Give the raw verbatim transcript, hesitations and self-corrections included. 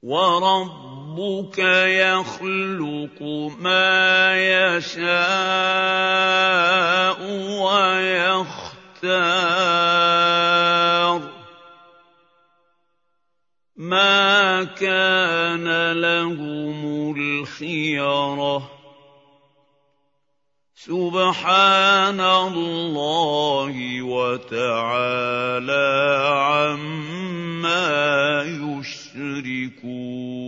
وَرَبُّكَ يَخْلُقُ مَا يَشَاءُ وَيَخْتَارُ ۗ مَا كَانَ لَهُمُ الْخِيَرَةُ ۚ سُبْحَانَ اللَّهِ وَتَعَالَىٰ عَمَّا يُشْرِكُونَ